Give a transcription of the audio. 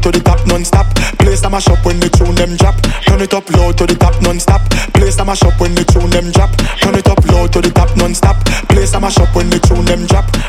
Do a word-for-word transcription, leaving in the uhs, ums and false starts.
to the top non-stop. Place them a shop when the tune them drop. Turn it up low to the top non-stop. Place them a shop when the tune them drop. Turn it up low to the top non-stop. Place them a shop when the tune them drop.